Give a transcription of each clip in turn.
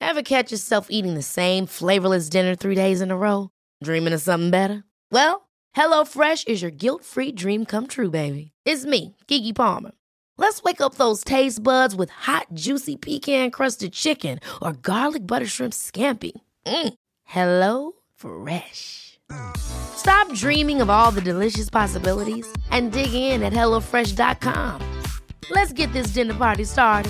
Ever catch yourself eating the same flavorless dinner 3 days in a row? Dreaming of something better? Well, HelloFresh is your guilt-free dream come true, baby. It's me, Keke Palmer. Let's wake up those taste buds with hot, juicy pecan-crusted chicken or garlic butter shrimp scampi. Hello Fresh. Stop dreaming of all the delicious possibilities and dig in at HelloFresh.com. Let's get this dinner party started.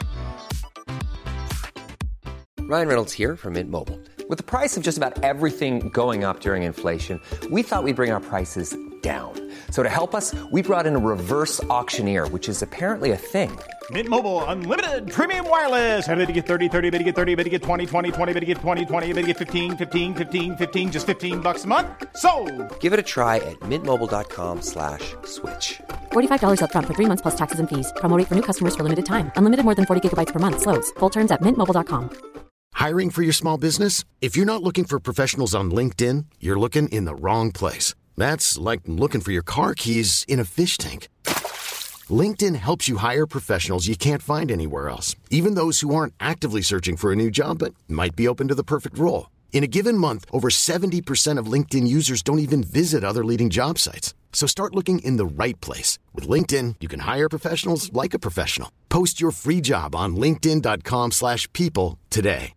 Ryan Reynolds here from Mint Mobile. With the price of just about everything going up during inflation, we thought we'd bring our prices down. So to help us, we brought in a reverse auctioneer, which is apparently a thing. Mint Mobile Unlimited Premium Wireless. How to get 30, 30, bit to get 30, bit to get 20, 20, 20, bit to get 20, 20, bit to get 15, 15, 15, 15, just $15 a month? Sold! Give it a try at mintmobile.com/switch. $45 up front for 3 months plus taxes and fees. Promo rate for new customers for limited time. Unlimited more than 40 gigabytes per month. Slows full terms at mintmobile.com. Hiring for your small business? If you're not looking for professionals on LinkedIn, you're looking in the wrong place. That's like looking for your car keys in a fish tank. LinkedIn helps you hire professionals you can't find anywhere else, even those who aren't actively searching for a new job but might be open to the perfect role. In a given month, over 70% of LinkedIn users don't even visit other leading job sites. So start looking in the right place. With LinkedIn, you can hire professionals like a professional. Post your free job on linkedin.com/people today.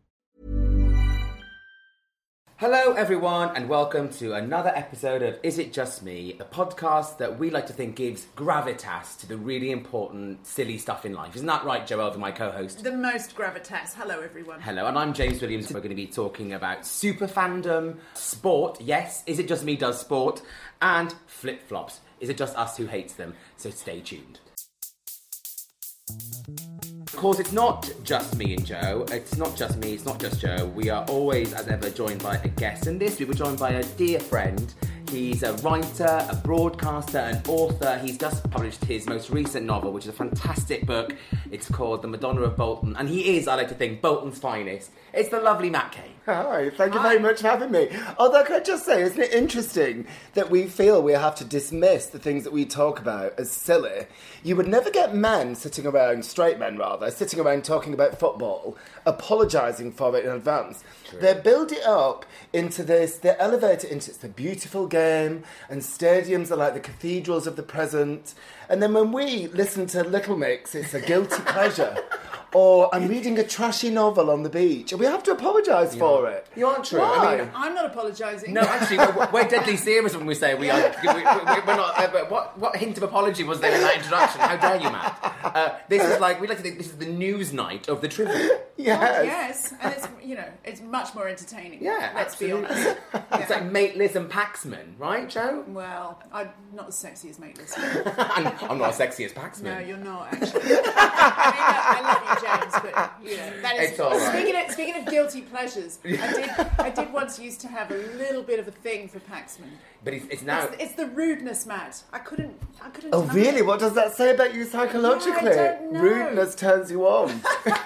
Hello everyone and welcome to another episode of Is It Just Me, the podcast that we like to think gives gravitas to the really important, silly stuff in life. Isn't that right, Joelle, my co-host? The most gravitas. Hello everyone. Hello, and I'm James Williams. We're going to be talking about super fandom, sport, yes, Is It Just Me does sport, and flip-flops. Is it just us who hates them? So stay tuned. Of course, it's not just me and Joe. It's not just me, it's not just Joe. We are always, as ever, joined by a guest. And this week we're joined by a dear friend. He's a writer, a broadcaster, an author. He's just published his most recent novel, which is a fantastic book. It's called The Madonna of Bolton. And he is, I like to think, Bolton's finest. It's the lovely Matt Kane. Hi, thank you very much for having me. Although, can I just say, isn't it interesting that we feel we have to dismiss the things that we talk about as silly? You would never get men sitting around, straight men rather, sitting around talking about football, apologising for it in advance. True. They build it up into this, they elevate it into it's a beautiful game, and stadiums are like the cathedrals of the present. And then when we listen to Little Mix, it's a guilty pleasure. Or I'm reading a trashy novel on the beach, and we have to apologise for it. You aren't true. Why? I mean, I'm not apologising. No, actually, we're deadly serious when we say we are. We're not. What hint of apology was there in that introduction? How dare you, Matt? This is like we like to think this is the news night of the trivia. Yes. Oh, yes, and it's it's much more entertaining. Yeah, let's be absolutely. honest. It's like Mateless and Paxman, right, Joe? Well, I'm not as sexy as Mateless. I'm not as sexy as Paxman. No, you're not actually. I love you, James, but that is. It's all right. Speaking of guilty pleasures, I did once used to have a little bit of a thing for Paxman. But it's now. It's the rudeness, Matt. I couldn't. Oh, deny really? it. What does that say about you psychologically? Yeah, I don't know. Rudeness turns you on.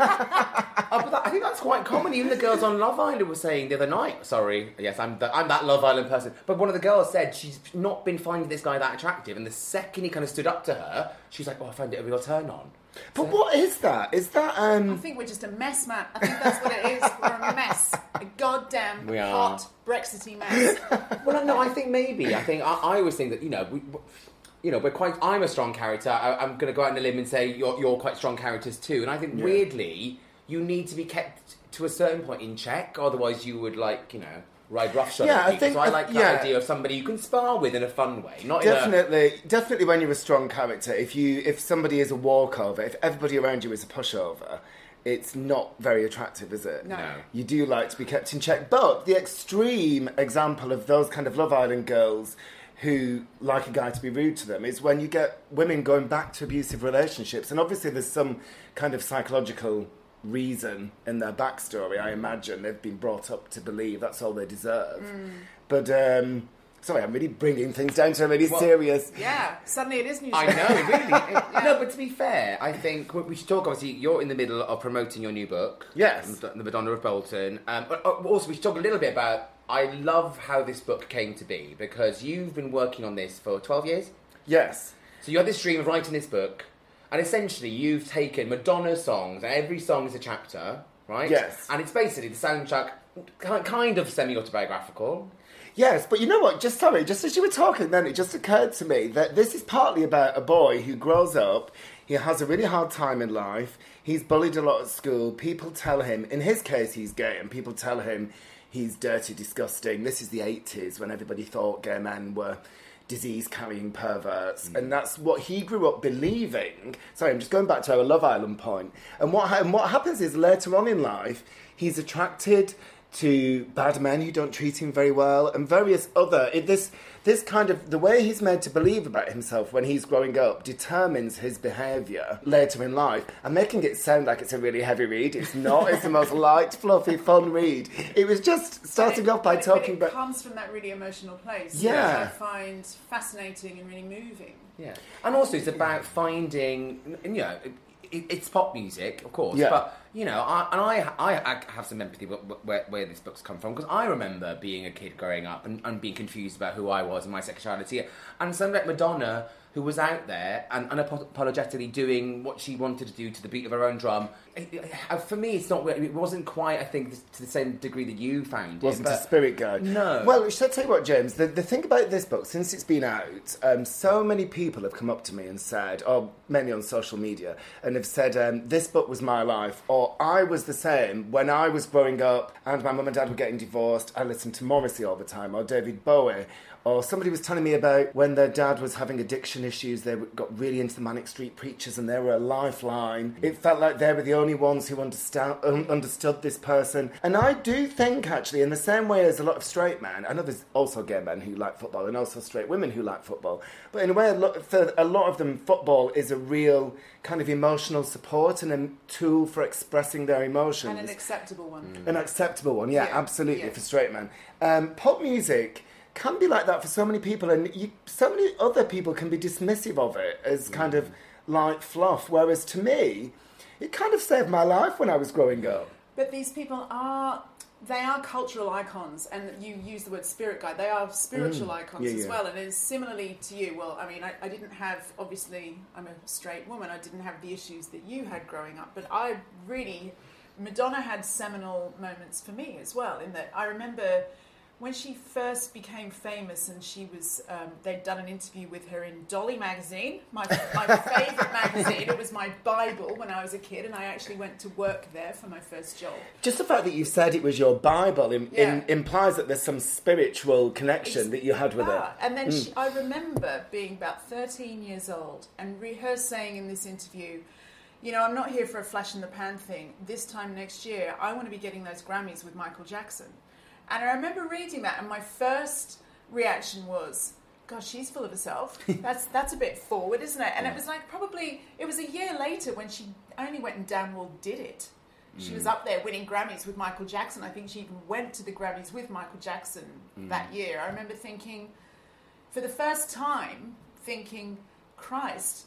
I think that's quite common. Even the girls on Love Island were saying the other night. Sorry, yes, I'm that Love Island person. But one of the girls said she's not been finding this guy that attractive, and the second he kind of stood up to her, she's like, "Oh, I found it a real turn on." But what is that? Is that I think we're just a mess, Matt. I think that's what it is. We're a mess. A goddamn hot Brexity mess. Well, no, I think maybe. I always think that we're quite. I'm a strong character. I'm going to go out on a limb and say you're quite strong characters too. And I think weirdly, you need to be kept to a certain point in check. Otherwise, you would ride roughshod. Yeah, I think. So I like the idea of somebody you can spar with in a fun way. Not definitely when you're a strong character. If somebody is a walkover, if everybody around you is a pushover, it's not very attractive, is it? No. You do like to be kept in check. But the extreme example of those kind of Love Island girls who like a guy to be rude to them is when you get women going back to abusive relationships. And obviously there's some kind of psychological reason in their backstory. I imagine they've been brought up to believe that's all they deserve. But sorry, I'm really bringing things down to a really serious. Yeah, suddenly it is news. I know, really. No, but to be fair, I think we should talk. Obviously, you're in the middle of promoting your new book. Yes, The Madonna of Bolton. But also, we should talk a little bit about. I love how this book came to be because you've been working on this for 12 years. Yes. So you had this dream of writing this book. And essentially, you've taken Madonna's songs, and every song is a chapter, right? Yes. And it's basically the soundtrack, kind of semi-autobiographical. Yes, but you know what? Just as you were talking then, it just occurred to me that this is partly about a boy who grows up, he has a really hard time in life, he's bullied a lot at school, people tell him, in his case he's gay, and people tell him he's dirty, disgusting. This is the 80s when everybody thought gay men were disease-carrying perverts, and that's what he grew up believing. Sorry, I'm just going back to our Love Island point. And what happens is later on in life, he's attracted to bad men who don't treat him very well, and various other... This kind of... The way he's made to believe about himself when he's growing up determines his behaviour later in life. I'm making it sound like it's a really heavy read. It's not. It's the most light, fluffy, fun read. It was just starting off by talking about... It comes from that really emotional place, yeah, which I find fascinating and really moving. Yeah. And also it's about finding... You know... It's pop music, of course, yeah. But, you know, I have some empathy where this book's come from, because I remember being a kid growing up and being confused about who I was and my sexuality, and somebody like Madonna, who was out there and unapologetically doing what she wanted to do to the beat of her own drum. For me, it wasn't quite, I think, to the same degree that you found it. Wasn't a spirit guide. No. Well, should I tell you what, James? The thing about this book, since it's been out, so many people have come up to me and said, or many on social media, and have said, this book was my life, or I was the same when I was growing up and my mum and dad were getting divorced. I listened to Morrissey all the time, or David Bowie. Or somebody was telling me about when their dad was having addiction issues, they got really into the Manic Street Preachers and they were a lifeline. It felt like they were the only ones who understood this person. And I do think, actually, in the same way as a lot of straight men, I know there's also gay men who like football and also straight women who like football, but in a way, for a lot of them, football is a real kind of emotional support and a tool for expressing their emotions. And an acceptable one. An acceptable one, yeah, absolutely, for straight men. Pop music can be like that for so many people, and so many other people can be dismissive of it as kind of light fluff, whereas to me, it kind of saved my life when I was growing up. But these people are cultural icons, and you use the word spirit guide. They are spiritual icons as well, and it is similarly to you. Well, I mean, I didn't have, obviously, I'm a straight woman, I didn't have the issues that you had growing up, but Madonna had seminal moments for me as well, in that I remember when she first became famous, and she was, they'd done an interview with her in Dolly magazine, my favourite magazine. It was my Bible when I was a kid, and I actually went to work there for my first job. Just the fact that you said it was your Bible implies that there's some spiritual connection that you had with it. And then I remember being about 13 years old, and her saying in this interview, you know, I'm not here for a flash in the pan thing. This time next year, I want to be getting those Grammys with Michael Jackson. And I remember reading that, and my first reaction was, gosh, she's full of herself. That's a bit forward, isn't it? And it was like it was a year later when she only went and damn well did it. She was up there winning Grammys with Michael Jackson. I think she even went to the Grammys with Michael Jackson that year. I remember thinking, for the first time, Christ,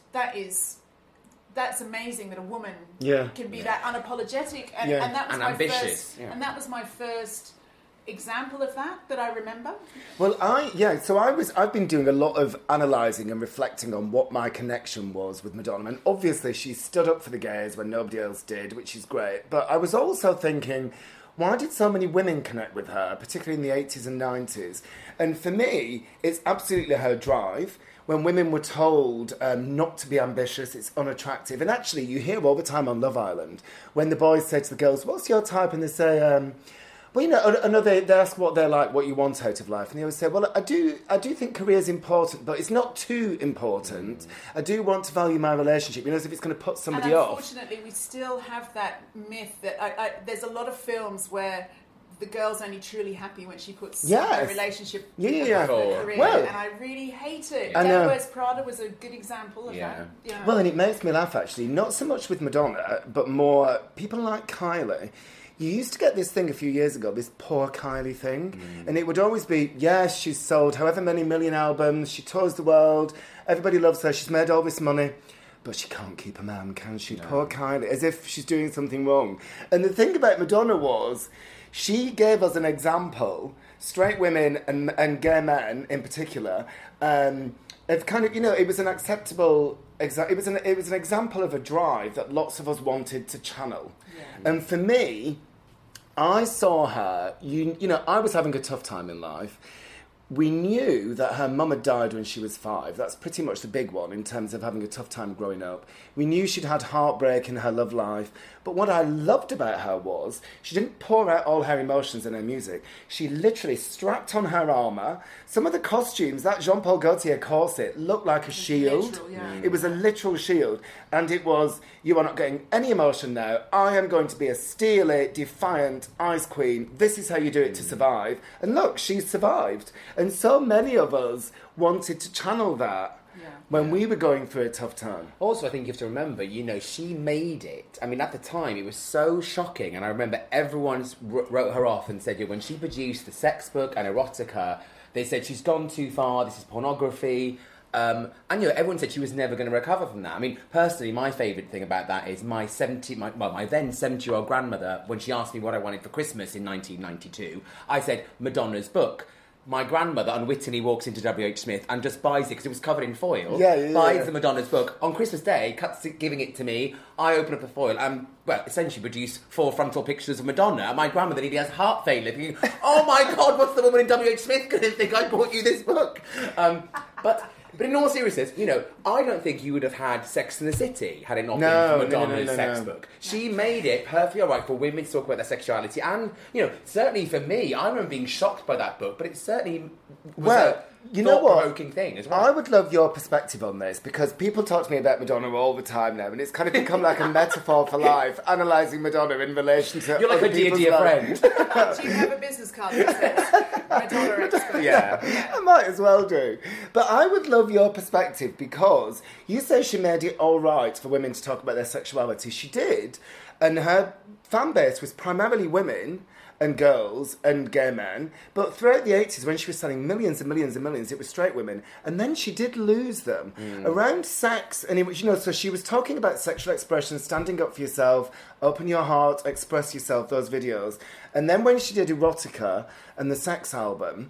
that's amazing that a woman can be that unapologetic. And that was ambitious. And that was my first example of that I remember. Well, I've been doing a lot of analysing and reflecting on what my connection was with Madonna, and obviously she stood up for the gays when nobody else did, which is great, but I was also thinking, why did so many women connect with her, particularly in the 80s and 90s? And for me, it's absolutely her drive. When women were told not to be ambitious, it's unattractive. And actually, you hear all the time on Love Island, when the boys say to the girls, what's your type? And they say, well, you know, I know they ask what they're like, what you want out of life. And they always say, well, I do think career's important, but it's not too important. I do want to value my relationship, you know, as if it's going to put somebody off. Unfortunately, we still have that myth that there's a lot of films where the girl's only truly happy when she puts her relationship with her career. Well, and I really hate it. Devil Wears Prada was a good example of that. Yeah. Well, and it makes me laugh, actually, not so much with Madonna, but more people like Kylie. You used to get this thing a few years ago, this poor Kylie thing, and it would always be, yes, she's sold however many million albums, she tours the world, everybody loves her, she's made all this money, but she can't keep a man, can she? No. Poor Kylie, as if she's doing something wrong. And the thing about Madonna was, she gave us an example, straight women and gay men in particular, an It's kind of, it was an acceptable... It was an example of a drive that lots of us wanted to channel. Yeah. And for me, I saw her... I was having a tough time in life. We knew that her mum had died when she was 5. That's pretty much the big one in terms of having a tough time growing up. We knew she'd had heartbreak in her love life. But what I loved about her was she didn't pour out all her emotions in her music. She literally strapped on her armour. Some of the costumes, that Jean-Paul Gaultier corset, looked like a shield. Literal, yeah. It was a literal shield. And it was, you are not getting any emotion now. I am going to be a steely, defiant ice queen. This is how you do it to survive. And look, she's survived. And so many of us wanted to channel that when we were going through a tough time. Also, I think you have to remember, she made it. I mean, at the time, it was so shocking. And I remember everyone wrote her off and said, when she produced the sex book and erotica, they said she's gone too far, this is pornography. And everyone said she was never going to recover from that. I mean, personally, my favourite thing about that is my then 70-year-old grandmother, when she asked me what I wanted for Christmas in 1992, I said, Madonna's book. My grandmother unwittingly walks into W.H. Smith and just buys it because it was covered in foil. Buys the Madonna's book. On Christmas Day, giving it to me. I open up the foil and, essentially produce 4 frontal pictures of Madonna. And my grandmother nearly has heart failure. Thinking, oh my God, what's the woman in W.H. Smith going to think I bought you this book? But in all seriousness, I don't think you would have had Sex and the City had it not been for Madonna's sex book. She made it perfectly all right for women to talk about their sexuality. And, certainly for me, I remember being shocked by that book, but it certainly was a thought-provoking thing as well. I would love your perspective on this, because people talk to me about Madonna all the time now, and it's kind of become like a metaphor for life, analysing Madonna in relation to You're like a dear friend. Do you have a business card that says Madonna expert? Yeah, I might as well do. But I would love your perspective, because you say she made it all right for women to talk about their sexuality. She did, and her fan base was primarily women and girls and gay men, but throughout the 80s, when she was selling millions and millions and millions, it was straight women, and then she did lose them around sex. And it was, so she was talking about sexual expression, standing up for yourself, open your heart, express yourself, those videos. And then when she did Erotica and the sex album,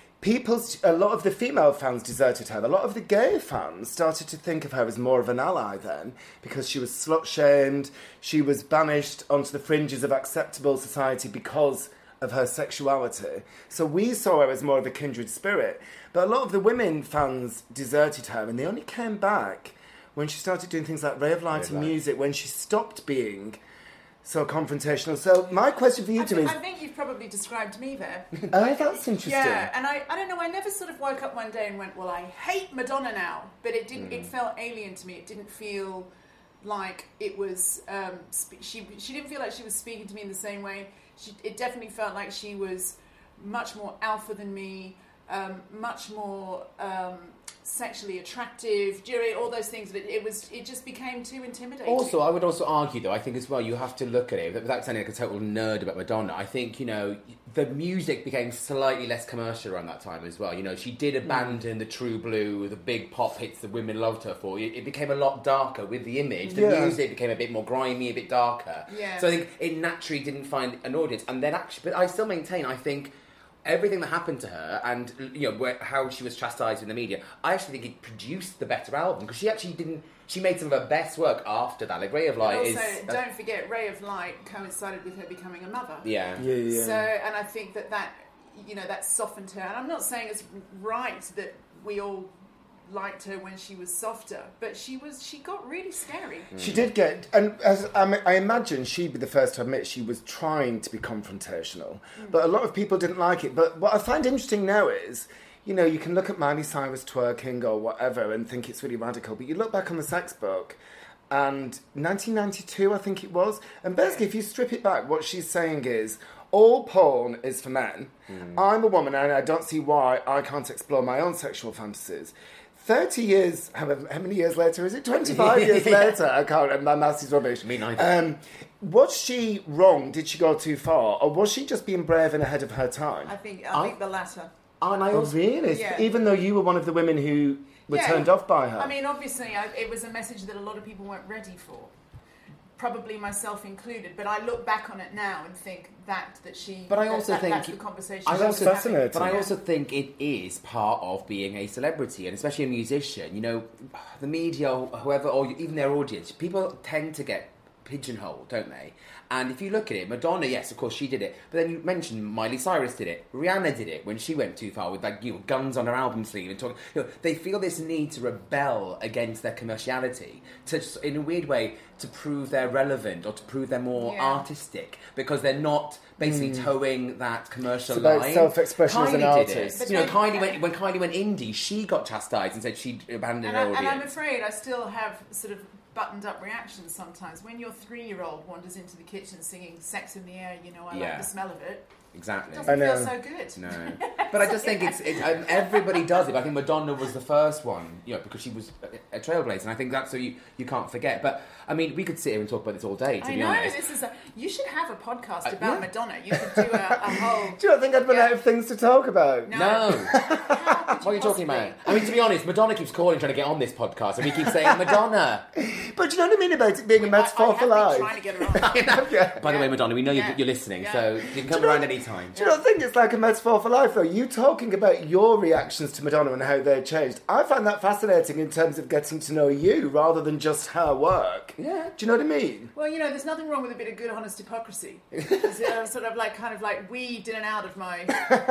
a lot of the female fans deserted her. A lot of the gay fans started to think of her as more of an ally then, because she was slut-shamed, she was banished onto the fringes of acceptable society because of her sexuality. So we saw her as more of a kindred spirit. But a lot of the women fans deserted her, and they only came back when she started doing things like Ray of Light and Music, when she stopped being so confrontational. So my question for you is... I think you've probably described me there. Oh, that's interesting. Yeah, and I don't know, I never sort of woke up one day and went, well, I hate Madonna now. But it didn't. It felt alien to me. It didn't feel like it was... she didn't feel like she was speaking to me in the same way. It definitely felt like she was much more alpha than me, much more... sexually attractive, all those things. It just became too intimidating. Also, I would also argue, though, I think as well, you have to look at it without sounding like a total nerd about Madonna. I think, the music became slightly less commercial around that time as well. She did abandon the true blue, the big pop hits that women loved her for. It became a lot darker with the image. The music became a bit more grimy, a bit darker. Yeah. So I think it naturally didn't find an audience. And then actually, but I still maintain, I think, everything that happened to her and how she was chastised in the media, I actually think it produced the better album, because she actually didn't. She made some of her best work after that. Like Ray of Light also, don't forget, Ray of Light coincided with her becoming a mother. Yeah. So, and I think that softened her. And I'm not saying it's right that we all liked her when she was softer, but she got really scary. She did get, and as I imagine she'd be the first to admit she was trying to be confrontational, but a lot of people didn't like it. But what I find interesting now is, you can look at Miley Cyrus twerking or whatever and think it's really radical, but you look back on the sex book, and 1992 I think it was, and basically if you strip it back, what she's saying is, all porn is for men. I'm a woman and I don't see why I can't explore my own sexual fantasies. 30 years, how many years later is it? 25 years later, I can't, and my maths is rubbish. Me neither. Was she wrong? Did she go too far? Or was she just being brave and ahead of her time? I think the latter. And I also, really? Yeah. Even though you were one of the women who were turned off by her? I mean, obviously, it was a message that a lot of people weren't ready for. probably myself included, but I look back on it now and think that she. But I also think that's the conversation. That's fascinating. But I also think it is part of being a celebrity, and especially a musician. You know, the media, whoever, or even their audience, people tend to get pigeonholed, don't they? And if you look at it, Madonna, yes, of course, she did it. But then you mentioned Miley Cyrus did it. Rihanna did it when she went too far with, like, you know, guns on her album sleeve and talking. You know, they feel this need to rebel against their commerciality, to, in a weird way, to prove they're relevant or to prove they're more artistic, because they're not basically towing that commercial line. It's about self-expression as an artist. You know, when Kylie went indie, she got chastised and said she'd abandoned her audience. And I'm afraid I still have sort of buttoned-up reactions sometimes. When your 3-year-old wanders into the kitchen singing Sex in the Air, you know, I like the smell of it. Exactly. It doesn't feel so good. No. But I just think it's everybody does it. But I think Madonna was the first one, you know, because she was a trailblazer, and I think that's so you can't forget. But I mean, we could sit here and talk about this all day, to be honest. This is you should have a podcast about Madonna. You could do a whole... Do you not think I'd run out of things to talk about? No. What are you talking about? I mean, to be honest, Madonna keeps calling, trying to get on this podcast, and we keep saying Madonna. But do you know what I mean about it being a metaphor for life? I have been trying to get her on. By the way, Madonna, we know you're listening, so you can come around any time. Do you not think it's like a metaphor for life, though? You talking about your reactions to Madonna and how they've changed. I find that fascinating in terms of getting to know you rather than just her work. Yeah. Do you know what I mean? Well, you know, there's nothing wrong with a bit of good, honest hypocrisy. It's sort of like, weaved in and out of my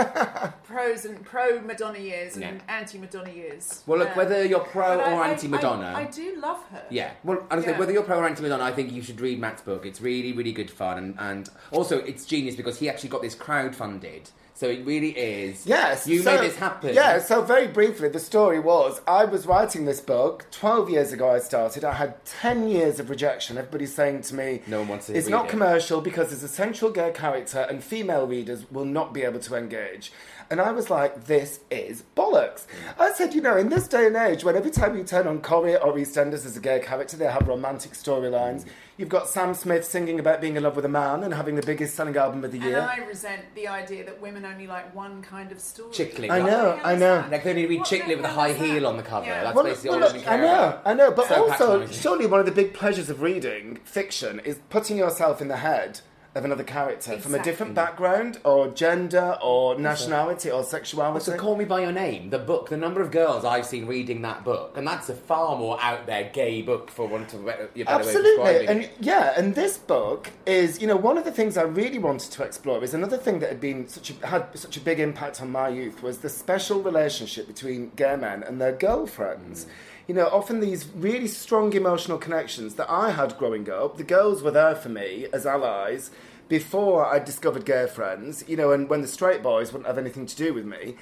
pro-Madonna years and anti-Madonna years. Well, look, whether you're pro or anti-Madonna... I do love her. Yeah. Well, I think whether you're pro or anti-Madonna, I think you should read Matt's book. It's really, really good fun. And also, it's genius because he actually got this crowdfunded. So it really is. Yes. You made this happen. Yeah, so very briefly, the story was, I was writing this book, 12 years ago I started, I had 10 years of rejection. Everybody's saying to me, no one wants to it's not commercial because there's a central gay character and female readers will not be able to engage. And I was like, this is bollocks. I said, you know, in this day and age, when every time you turn on Corrie or EastEnders as a gay character, they have romantic storylines. You've got Sam Smith singing about being in love with a man and having the biggest selling album of the year. And I resent the idea that women only like one kind of story. Chick lit. I know. Like they only read chick lit with a high heel on the cover. Yeah. That's basically all we care about. I know. But so also, surely one of the big pleasures of reading fiction is putting yourself in the head of another character from a different background or gender or nationality or sexuality. So Call Me By Your Name, the book, the number of girls I've seen reading that book, and that's a far more out there gay book for want of a better way of describing it. And this book is, you know, one of the things I really wanted to explore is another thing that had such a big impact on my youth was the special relationship between gay men and their girlfriends. You know, often these really strong emotional connections that I had growing up, the girls were there for me as allies before I discovered gay friends, you know, and when the straight boys wouldn't have anything to do with me.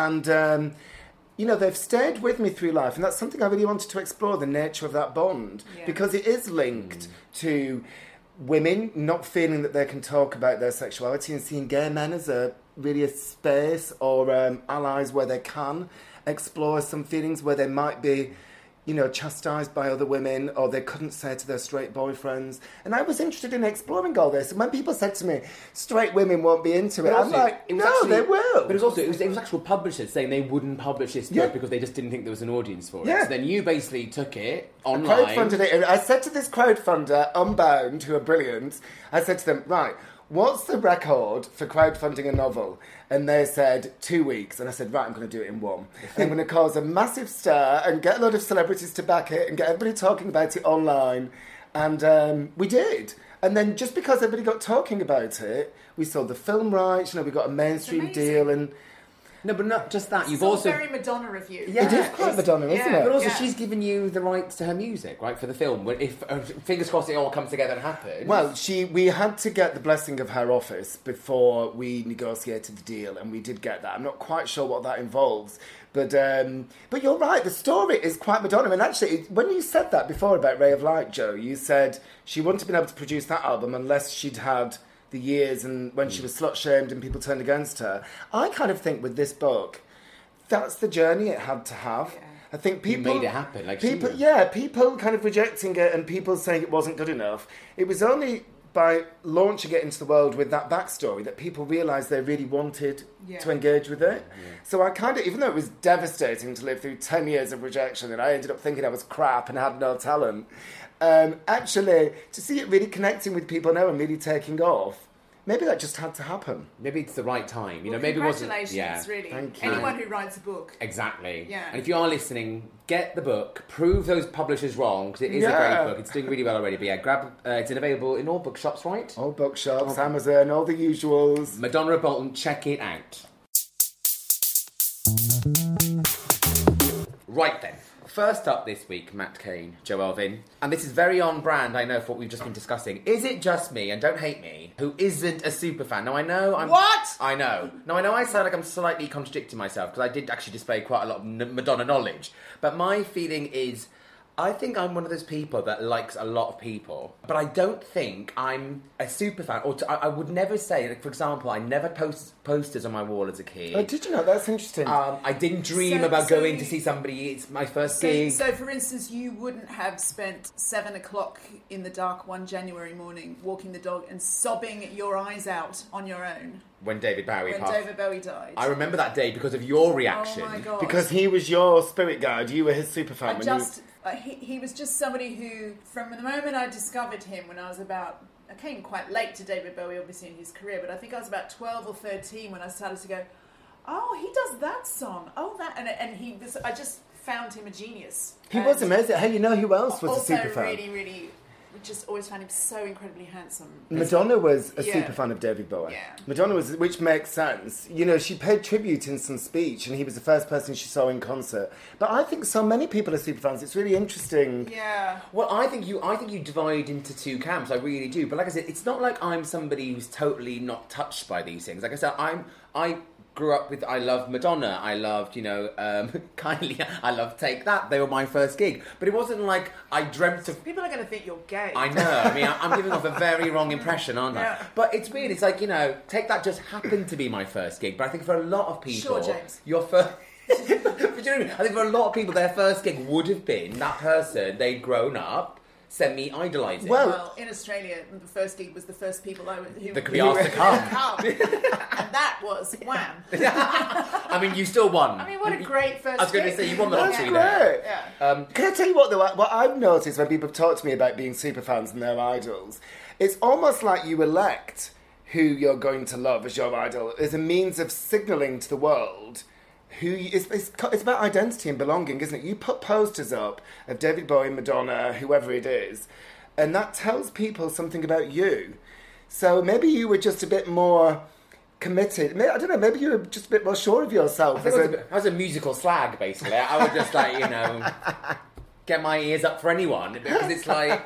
And, you know, they've stayed with me through life, and that's something I really wanted to explore, the nature of that bond, because it is linked to women not feeling that they can talk about their sexuality and seeing gay men as really a space or allies where they can explore some feelings where they might be, you know, chastised by other women or they couldn't say to their straight boyfriends. And I was interested in exploring all this. And when people said to me, straight women won't be into it, I'm like, no, they will. But it was actual publishers saying they wouldn't publish this book because they just didn't think there was an audience for it. So then you basically took it online. I crowdfunded it. I said to this crowdfunder, Unbound, who are brilliant, I said to them, right, what's the record for crowdfunding a novel? And they said 2 weeks. And I said, right, I'm going to do it in 1. I'm going to cause a massive stir and get a lot of celebrities to back it and get everybody talking about it online. And we did. And then just because everybody got talking about it, we sold the film rights, you know, we got a mainstream deal and... No, but not just that. You've it's also very Madonna of you. Yeah, it is quite Madonna, isn't it? But also, she's given you the rights to her music, right, for the film. If fingers crossed, it all comes together and happens. Well, we had to get the blessing of her office before we negotiated the deal, and we did get that. I'm not quite sure what that involves, but you're right. The story is quite Madonna. And actually, when you said that before about Ray of Light, Joe, you said she wouldn't have been able to produce that album unless she'd had the years and when she was slut-shamed and people turned against her. I kind of think with this book, that's the journey it had to have. Yeah. I think people... You made it happen, people kind of rejecting it and people saying it wasn't good enough. It was only by launching it into the world with that backstory that people realised they really wanted to engage with it. So I kind of, even though it was devastating to live through 10 years of rejection and I ended up thinking I was crap and had no talent, actually, to see it really connecting with people now and really taking off, maybe that just had to happen. Maybe it's the right time. Well, maybe it wasn't. Congratulations, really. Thank you. Anyone who writes a book. Exactly. Yeah. And if you are listening, get the book. Prove those publishers wrong, because it is a great book. It's doing really well already. But yeah, grab. It's available in all bookshops, right? All bookshops, Amazon, all the usuals. Madonna Bolton, check it out. Right then. First up this week, Matt Cain, Joe Elvin. And this is very on brand, I know, for what we've just been discussing. Is it just me, and don't hate me, who isn't a superfan? Now, I know I'm... What? I know. Now, I know I sound like I'm slightly contradicting myself, because I did actually display quite a lot of Madonna knowledge. But my feeling is, I think I'm one of those people that likes a lot of people, but I don't think I'm a superfan. Or I would never say, like, for example, I never posters on my wall as a kid. Oh, did you know? That's interesting. I didn't dream about going to see somebody. It's my first gig. So, for instance, you wouldn't have spent 7 o'clock in the dark one January morning walking the dog and sobbing your eyes out on your own. When David Bowie passed. David Bowie died. I remember that day because of your reaction. Oh my God. Because he was your spirit guide. You were his superfan. He was just somebody who, from the moment I discovered him when I was about... I came quite late to David Bowie, obviously, in his career, but I think I was about 12 or 13 when I started to go, oh, he does that song. Oh, that... And he was... I just found him a genius. He was amazing. Hey, you know who else was also a superfan? really, really... just always found him so incredibly handsome. Madonna was a super fan of David Bowie. Yeah. Madonna was, which makes sense. You know, she paid tribute in some speech, and he was the first person she saw in concert. But I think so many people are super fans. It's really interesting. Yeah. Well, I think you divide into two camps. I really do. But like I said, it's not like I'm somebody who's totally not touched by these things. Like I said, I grew up with, I loved Madonna, I loved, Kylie, I loved Take That. They were my first gig. But it wasn't like I dreamt of... People are going to think you're gay. I know. I mean, I'm giving off a very wrong impression, aren't I? Yeah. But it's weird. It's like, Take That just happened to be my first gig. But I think for a lot of people... Sure, James. Your first... But you know what I mean? I think for a lot of people, their first gig would have been that person they'd grown up semi-idolising. Well, in Australia, the first gig was the first people who that could be asked to come. And that was Wham. I mean, you still won. I mean, what a great first gig. I was going to say, you won the That's lottery great. there. Yeah. Can I tell you what, though? What I've noticed when people talk to me about being super fans and their idols, it's almost like you elect who you're going to love as your idol as a means of signalling to the world it's about identity and belonging, isn't it? You put posters up of David Bowie, Madonna, whoever it is, and that tells people something about you. So maybe you were just a bit more committed. I don't know, maybe you were just a bit more sure of yourself. I was a musical slag, basically. I would just, get my ears up for anyone, because it's like...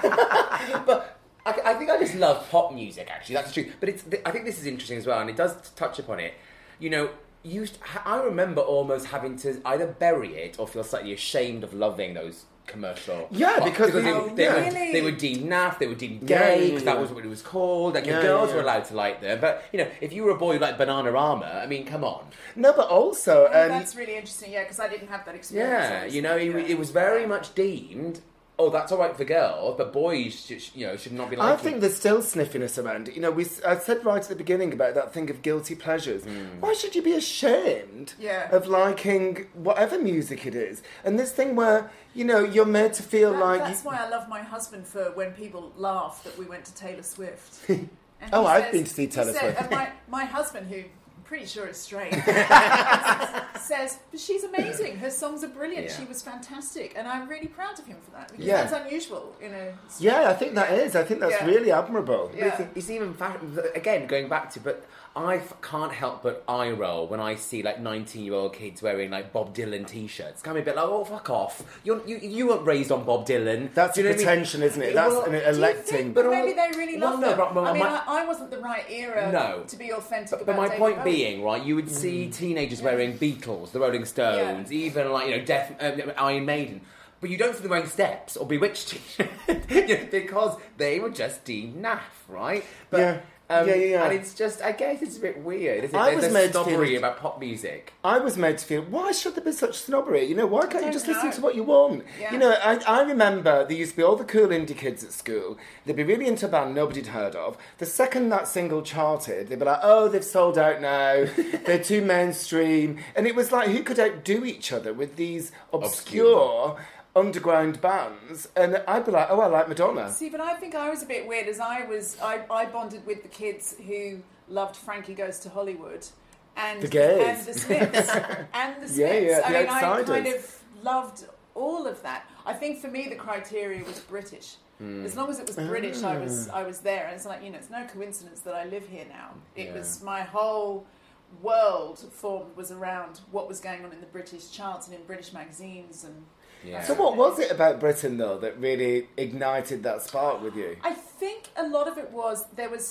But I think I just love pop music, actually, that's the truth. But I think this is interesting as well, and it does touch upon it. I remember almost having to either bury it or feel slightly ashamed of loving those commercial. Yeah, because they were deemed naff, they were deemed gay, because that was what it was called. Like, girls were allowed to like them. But, if you were a boy who liked Bananarama, I mean, come on. No, but also... that's really interesting, because I didn't have that experience. Yeah, it was very much deemed... Oh, that's all right for girls, but boys, should not be like. I think there's still sniffiness around it. I said right at the beginning about that thing of guilty pleasures. Why should you be ashamed of liking whatever music it is? And this thing where you're made to feel like. That's why I love my husband for when people laugh that we went to Taylor Swift. I've been to see Taylor Swift. And my husband, who pretty sure is straight, says, but she's amazing. Her songs are brilliant. Yeah. She was fantastic. And I'm really proud of him for that. Because that's unusual. Yeah, I think that is. I think that's really admirable. Yeah. It's even, again, going back to, but I can't help but eye roll when I see 19-year-old kids wearing Bob Dylan t-shirts. Kind of a bit like, oh, fuck off. You weren't raised on Bob Dylan. That's pretension, isn't it? That's an electing. But maybe they really love them. I wasn't the right era to be authentic but my point being, right, you would see teenagers wearing Beatles, the Rolling Stones, even Iron Maiden. But you don't see them wearing Steps or Bewitched because they were just deemed naff, right? But Yeah. And it's just, I guess it's a bit weird, isn't it? I was There's made a to feel- snobbery about pop music. I was made to feel, why should there be such snobbery? You know, why can't you just don't listen know. to what you want? Yeah. You know, I remember there used to be all the cool indie kids at school. They'd be really into a band nobody'd heard of. The second that single charted, they'd be like, oh, they've sold out now. They're too mainstream. And it was like, who could outdo each other with these obscure underground bands? And I'd be like, oh, I like Madonna. See, but I think I was a bit weird as I bonded with the kids who loved Frankie Goes to Hollywood and The gays. and the Smiths. And the Smiths. Yeah, I the mean, I outsiders. kind of loved all of that. I think for me the criteria was British. As long as it was British, I was there. And it's like, you know, it's no coincidence that I live here now. It was my whole world formed was around what was going on in the British charts and in British magazines and So what was it about Britain, though, that really ignited that spark with you? I think a lot of it was,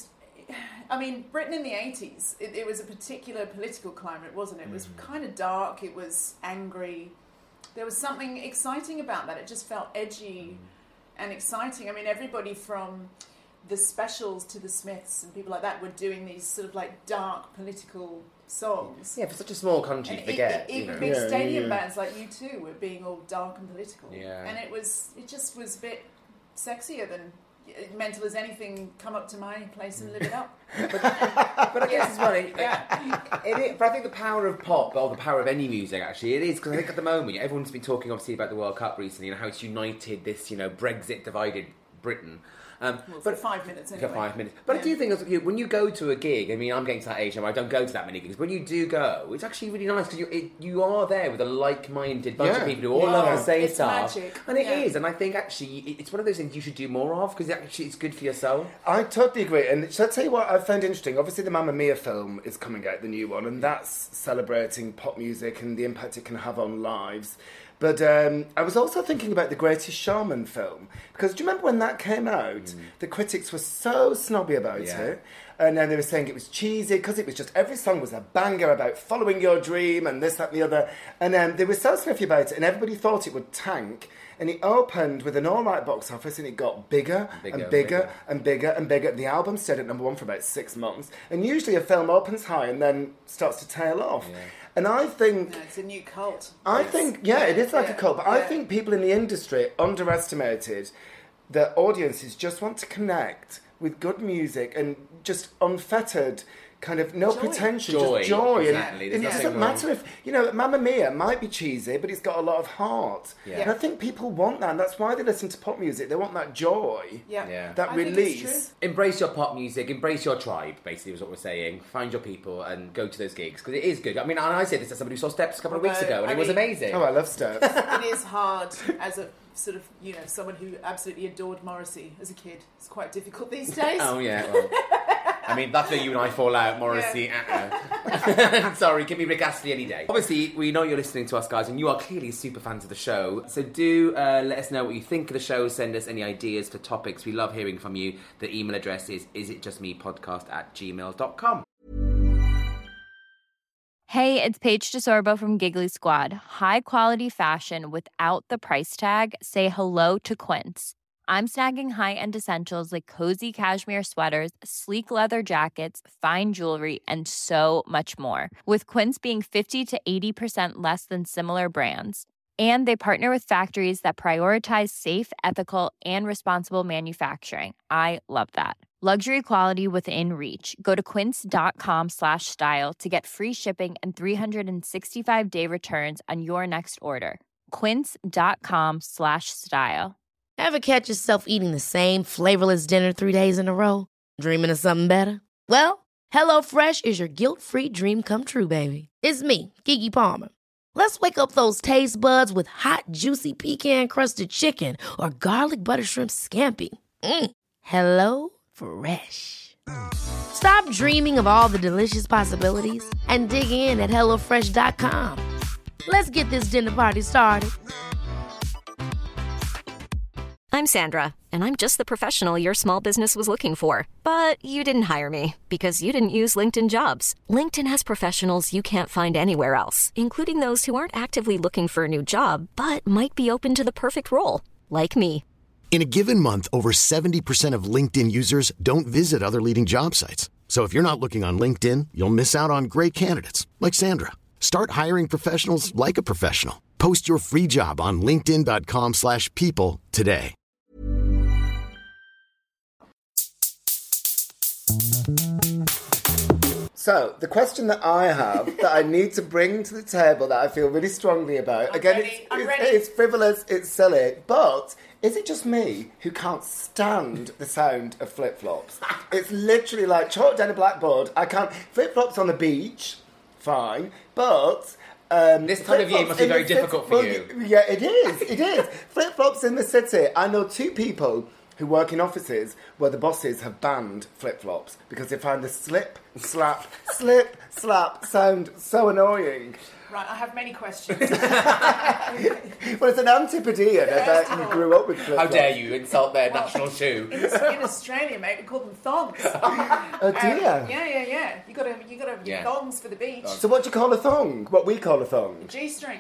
I mean, Britain in the 80s, it was a particular political climate, wasn't it? It was kind of dark, it was angry. There was something exciting about that. It just felt edgy and exciting. I mean, everybody from the Specials to the Smiths and people like that were doing these sort of like dark political songs. Yeah, for such a small country to forget. Even big stadium bands like U2 were being all dark and political. Yeah. And it just was a bit sexier than mental as anything, come up to my place and live it up. But I guess it's funny. But I think the power of pop, or the power of any music, actually, it is, because I think at the moment, everyone's been talking, obviously, about the World Cup recently, and how it's united this, Brexit divided Britain. For 5 minutes anyway. For 5 minutes. But I do think when you go to a gig, I mean, I'm getting to that age now where I don't go to that many gigs, but when you do go, it's actually really nice because you are there with a like-minded bunch of people who all love the same it's stuff. magic. And it is, and I think actually it's one of those things you should do more of because actually it's good for your soul. I totally agree. And shall I tell you what I found interesting? Obviously, the Mamma Mia film is coming out, the new one, and that's celebrating pop music and the impact it can have on lives. But I was also thinking about the Greatest Showman film, because do you remember when that came out? The critics were so snobby about it, and then they were saying it was cheesy, because it was just, every song was a banger about following your dream and this, that and the other, and they were so sniffy about it, and everybody thought it would tank, and it opened with an all-right box office, and it got bigger and bigger and bigger and bigger. The album stayed at number one for about 6 months, and usually a film opens high and then starts to tail off. Yeah. And I think... No, it's a new cult. I think, it is like a cult, but I think people in the industry underestimated that audiences just want to connect with good music and just unfettered, kind of no pretension, just joy. Exactly. And it doesn't matter if, Mamma Mia might be cheesy, but it's got a lot of heart. Yeah. And I think people want that, and that's why they listen to pop music. They want that joy, that release. Embrace your pop music, embrace your tribe, basically is what we're saying. Find your people and go to those gigs, because it is good. I mean, and I said this as somebody who saw Steps a couple of weeks ago, and it was amazing. Oh, I love Steps. It is hard as a sort of, someone who absolutely adored Morrissey as a kid. It's quite difficult these days. Oh, yeah, well... I mean, that's where you and I fall out, Morrissey. Sorry, give me Rick Astley any day. Obviously, we know you're listening to us, guys, and you are clearly super fans of the show. So do let us know what you think of the show. Send us any ideas for topics. We love hearing from you. The email address is isitjustmepodcast@gmail.com. Hey, it's Paige DeSorbo from Giggly Squad. High quality fashion without the price tag. Say hello to Quince. I'm snagging high-end essentials like cozy cashmere sweaters, sleek leather jackets, fine jewelry, and so much more. With Quince being 50 to 80% less than similar brands. And they partner with factories that prioritize safe, ethical, and responsible manufacturing. I love that. Luxury quality within reach. Go to quince.com/style to get free shipping and 365-day returns on your next order. Quince.com/style. Ever catch yourself eating the same flavorless dinner 3 days in a row? Dreaming of something better? Well, HelloFresh is your guilt-free dream come true, baby. It's me, Keke Palmer. Let's wake up those taste buds with hot, juicy pecan-crusted chicken or garlic butter shrimp scampi. HelloFresh. Stop dreaming of all the delicious possibilities and dig in at HelloFresh.com. Let's get this dinner party started. I'm Sandra, and I'm just the professional your small business was looking for. But you didn't hire me because you didn't use LinkedIn Jobs. LinkedIn has professionals you can't find anywhere else, including those who aren't actively looking for a new job, but might be open to the perfect role, like me. In a given month, over 70% of LinkedIn users don't visit other leading job sites. So if you're not looking on LinkedIn, you'll miss out on great candidates like Sandra. Start hiring professionals like a professional. Post your free job on linkedin.com/people today. So, the question that I have, that I need to bring to the table, that I feel really strongly about, it's frivolous, it's silly, but is it just me who can't stand the sound of flip-flops? It's literally like chalked down a blackboard. I can't... Flip-flops on the beach, fine, but... this time of year must be very difficult for you. Yeah, it is. Flip-flops in the city. I know 2 people who work in offices where the bosses have banned flip-flops because they find the slip, slap sound so annoying. Right, I have many questions. Well, it's an Antipodean. I bet you grew up with flip-flops. How dare you insult their national shoe? In Australia, mate, we call them thongs. Oh, do you? Yeah. You got to have thongs for the beach. So what do you call a thong? What we call a thong? G-string.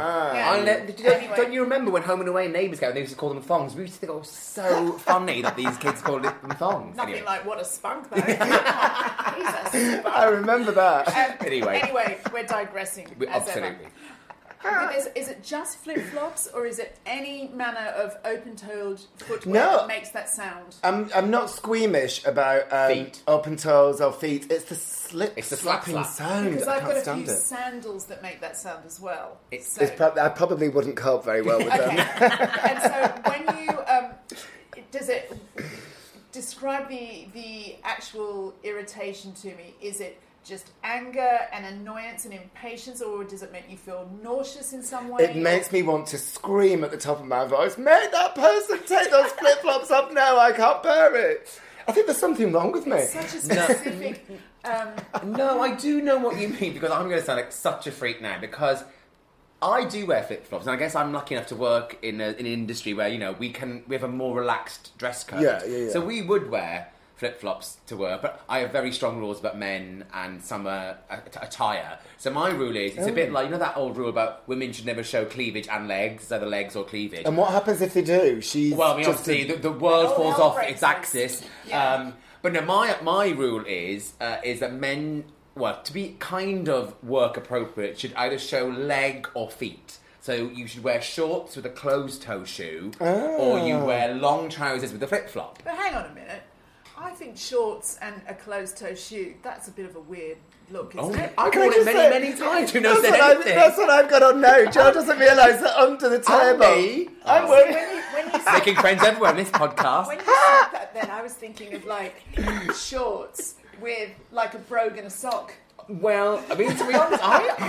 Don't you remember when Home and Away and Neighbours Go, and they used to call them thongs? We used to think it was so funny that these kids called them thongs. Nothing like what a spunk, though. He's a spunk. I remember that. Anyway, we're digressing. Absolutely. Is it just flip-flops, or is it any manner of open-toed footwear that makes that sound? I'm not squeamish about feet. Open toes or feet. It's the slapping sound. Because I've got a few it. sandals that make that sound as well. I probably wouldn't cope very well with them. And so when you... does it... Describe the actual irritation to me. Is it just anger and annoyance and impatience, or does it make you feel nauseous in some way? It makes me want to scream at the top of my voice, make that person take those flip-flops off now, I can't bear it. I think there's something wrong with me. Such a specific... No, I do know what you mean, because I'm going to sound like such a freak now, because I do wear flip-flops, and I guess I'm lucky enough to work in an industry where, we have a more relaxed dress code. Yeah. So we would wear flip-flops to work, but I have very strong rules about men and summer attire. So my rule is, it's a bit like, that old rule about women should never show cleavage and legs, either legs or cleavage. And what happens if they do? Obviously, the world falls off its axis. Yeah. But no, my rule is that men, to be kind of work appropriate, should either show leg or feet. So you should wear shorts with a closed-toe shoe, or you wear long trousers with a flip-flop. But hang on a minute. I think shorts and a closed-toe shoe, that's a bit of a weird look, isn't it? I've worn it many times. Who knows anything? That's what I've got on now. Joe doesn't realise that under the table. I'm when you making friends everywhere on this podcast. When you said that, then I was thinking of shorts with a brogue and a sock. Well, I mean, to be honest,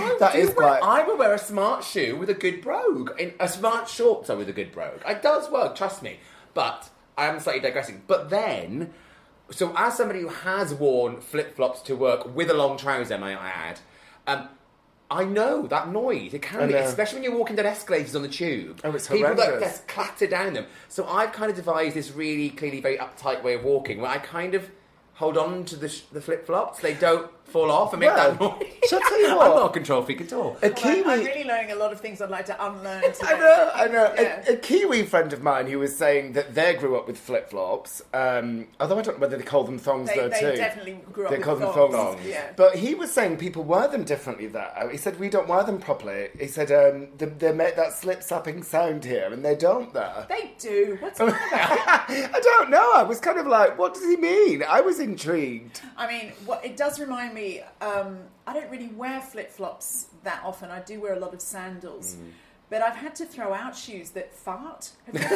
I will wear a smart shoe with a good brogue. A smart short, with a good brogue. It does work, trust me. But I am slightly digressing. But then... So as somebody who has worn flip-flops to work with a long trouser, may I add, I know that noise. It can be, especially when you're walking down escalators on the tube. Oh, it's People horrendous. that just clatter down them. So I've kind of devised this really clearly very uptight way of walking where I kind of hold on to the flip-flops. They don't fall off and make that noise. Shall I tell you what? I'm not a control freak at all. I'm really learning a lot of things I'd like to unlearn today. I know. Yeah. A Kiwi friend of mine who was saying that they grew up with flip-flops, although I don't know whether they call them thongs too. They definitely grew up they with call them thongs. Yeah. But he was saying people wear them differently there. He said, we don't wear them properly. He said, they make that slip-slapping sound here, and they don't there. They do. What's wrong with that? I don't know. I was kind of like, what does he mean? I was intrigued. I mean, it does remind me... I don't really wear flip-flops that often. I do wear a lot of sandals. But I've had to throw out shoes that fart. Have you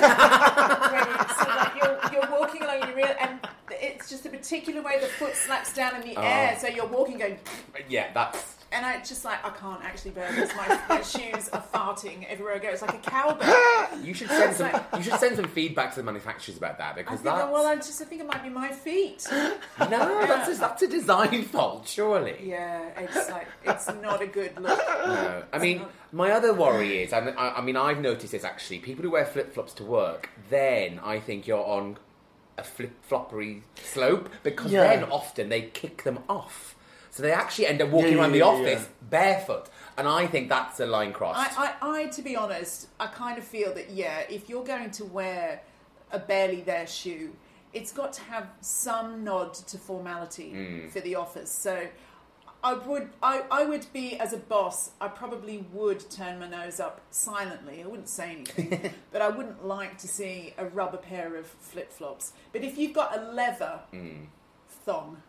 ever so you're walking along and it's just a particular way the foot slaps down in the air. So you're walking going... Yeah, that's... And I just I can't actually bear this. My shoes are farting everywhere I go. It's like a cowbell. You should send some feedback to the manufacturers about that, because I think it might be my feet. No, that's a design fault, surely. Yeah, it's not a good look. No, I mean, my other worry is, I mean, I've noticed this actually. People who wear flip-flops to work, then I think you're on a flip-floppery slope, because then often they kick them off. So they actually end up walking around the office barefoot. And I think that's a line crossed. I, to be honest, I kind of feel that, if you're going to wear a barely there shoe. It's got to have some nod to formality for the office. So I would be, as a boss, I probably would turn my nose up silently. I wouldn't say anything, but I wouldn't like to see a rubber pair of flip-flops. But if you've got a leather thong,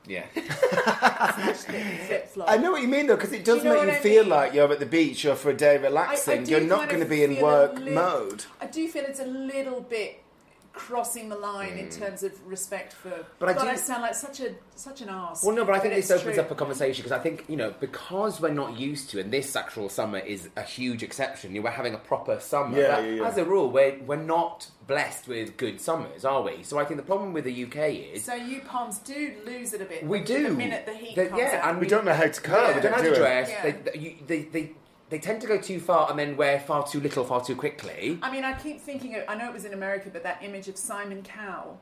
flip-flop. I know what you mean, though, because it does make you feel like you're at the beach or for a day relaxing. You're not going to be in work mode. I do feel it's a little bit crossing the line in terms of respect for. But I sound like such an arse. Well, no, but I think this opens up a conversation because I think, you know, because we're not used to, and this actual summer is a huge exception. We're having a proper summer. As a rule, we're not blessed with good summers, are we? So I think the problem with the UK is. So you Poms do lose it a bit. We do. The minute the heat comes out. And we don't know how to curl. We don't know how to dress. Yeah. They tend to go too far and then wear far too little, far too quickly. I mean, I keep thinking of, I know it was in America, but that image of Simon Cowell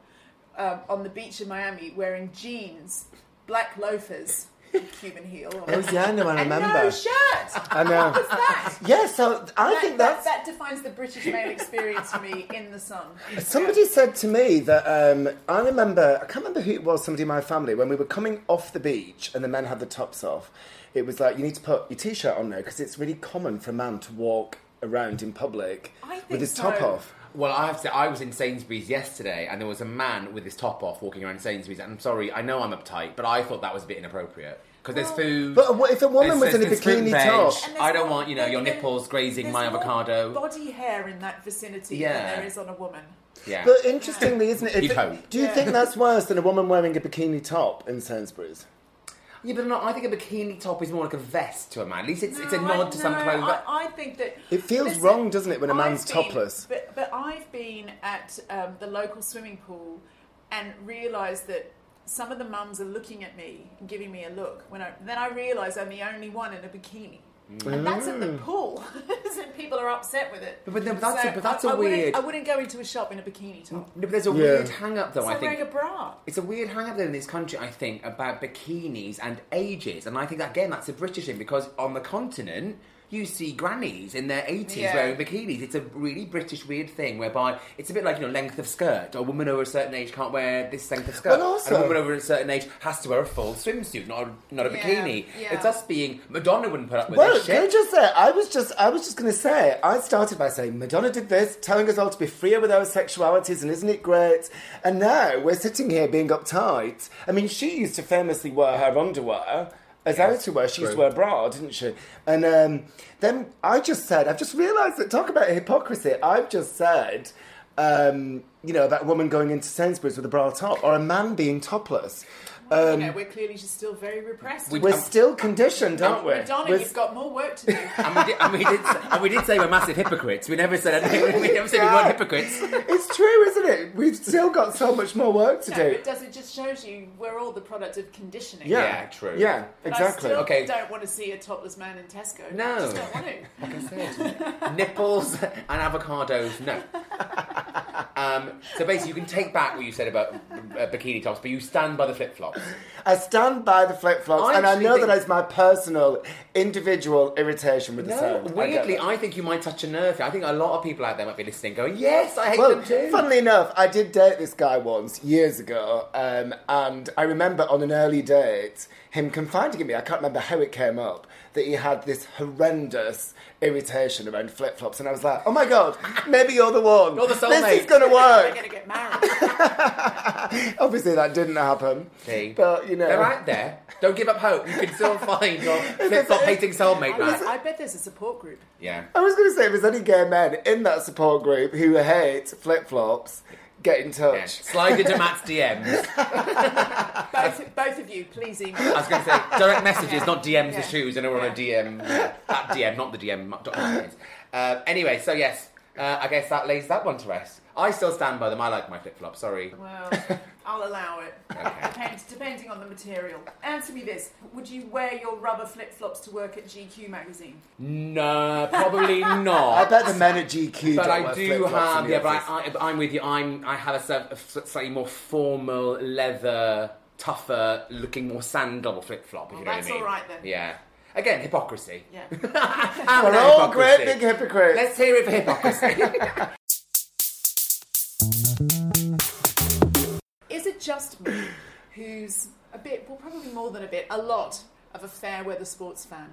on the beach in Miami wearing jeans, black loafers, Cuban heel. Oh, yeah, I know, I remember. And no shirt. I know. What was that? Yeah, so I think that defines the British male experience for me in the sun. Somebody said to me that, I can't remember who it was, somebody in my family, when we were coming off the beach and the men had the tops off, it was like, you need to put your T-shirt on now because it's really common for a man to walk around in public with his top off. Well, I have to say, I was in Sainsbury's yesterday and there was a man with his top off walking around Sainsbury's, and I'm sorry, I know I'm uptight, but I thought that was a bit inappropriate. Because there's food. But if a woman was in a bikini top, I don't want, your nipples grazing my avocado. There's body hair in that vicinity than there is on a woman. Yeah. But interestingly, isn't it? Do you think that's worse than a woman wearing a bikini top in Sainsbury's? Yeah, but I think a bikini top is more like a vest to a man. At least it's a nod to some clothes. I think that... It feels wrong, doesn't it, when a man's topless? But I've been at the local swimming pool and realised that some of the mums are looking at me and giving me a look. Then I realise I'm the only one in a bikini. And that's at the pool. And people are upset with it. But that's weird... I wouldn't go into a shop in a bikini top. No, but there's a weird hang-up, though, it's like wearing a bra. It's a weird hang-up, though, in this country, I think, about bikinis and ages. And I think, again, that's a British thing, because on the continent, you see grannies in their 80s wearing bikinis. It's a really British weird thing, whereby it's a bit like, length of skirt. A woman over a certain age can't wear this length of skirt. And a woman over a certain age has to wear a full swimsuit, not a bikini. Yeah. It's us being... Madonna wouldn't put up with this shit. Can I just say, I was just going to say, I started by saying, Madonna did this, telling us all to be freer with our sexualities, and isn't it great? And now we're sitting here being uptight. I mean, she used to famously wear her underwear as outerwear. She used to wear a bra, didn't she? And then I've just realised that, talk about hypocrisy, I've just said, about a woman going into Sainsbury's with a bra top, or a man being topless. We're clearly just still very repressed. We're still conditioned, aren't we? Madonna, you've got more work to do. and we did say we're massive hypocrites. We never said anything. We never said we weren't hypocrites. It's true, isn't it? We've still got so much more work to do. It just shows you we're all the product of conditioning. Yeah, true. Yeah, but exactly. I still don't want to see a topless man in Tesco. No. I just don't want to. Like I said, nipples and avocados, no. So basically, you can take back what you said about bikini tops, but you stand by the flip-flops. I stand by the flip-flops, and I know that it's my personal, individual irritation with the sound. Weirdly, I think you might touch a nerve. I think a lot of people out there might be listening going, yes, I hate them too. Funnily enough, I did date this guy once, years ago, and I remember on an early date, him confiding in me, I can't remember how it came up, that he had this horrendous irritation around flip-flops, and I was like, oh my God, maybe you're the one. You're the soulmate. This is going to work. We're going to get married. Obviously that didn't happen. See? But, they're out there. Don't give up hope. You can still find your flip-flop hating soulmate, man. I bet there's a support group. Yeah. I was going to say, if there's any gay men in that support group who hate flip-flops, get in touch. Yeah. Slide into Matt's DMs. Both of you, please email. I was going to say, direct messages, not DMs for shoes. I know we're on a DM. That DM, not the DM. Anyway, so yes, I guess that lays that one to rest. I still stand by them. I like my flip-flops, sorry. Well, I'll allow it. Okay. Depending on the material. Answer me this. Would you wear your rubber flip-flops to work at GQ magazine? No, probably not. I bet the men at GQ but don't I wear do flip-flops have, in the office. but I'm with you. I have a slightly more formal, leather, tougher, looking more sandal flip-flop, if you know what I mean. That's all right then. Yeah. Again, hypocrisy. Yeah. We're all great big hypocrites. Let's hear it for hypocrisy. just me who's a bit, well, probably more than a bit, a lot of a fair weather sports fan?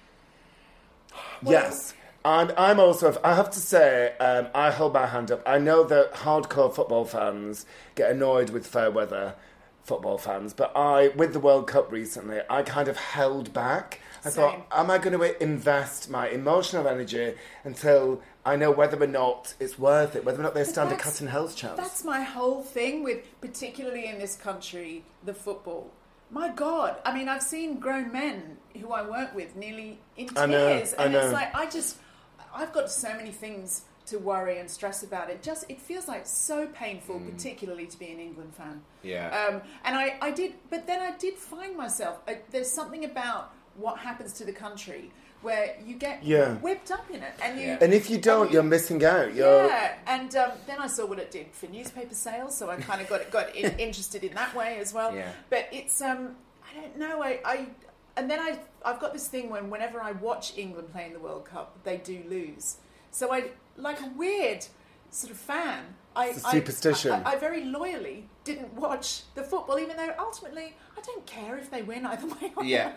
Yes. And I'm also, I have to say, I hold my hand up. I know that hardcore football fans get annoyed with fair weather football fans, but with the World Cup recently, I kind of held back. I thought, am I going to invest my emotional energy until I know whether or not it's worth it, whether or not they stand a cut in hell's chance? That's my whole thing with, particularly in this country, the football. My God, I mean, I've seen grown men who I work with nearly in tears, and it's like, I've got so many things to worry and stress about. It feels like so painful, particularly to be an England fan. Yeah. And I did, but then I did find myself, there's something about what happens to the country where you get whipped up in it, and if you don't, you're missing out. And then I saw what it did for newspaper sales, so I kind of got interested in that way as well. Yeah. But it's I don't know, and then I've got this thing whenever I watch England play in the World Cup, they do lose. So I, like a weird sort of fan, It's a superstition. I very loyally didn't watch the football, even though ultimately I don't care if they win either way.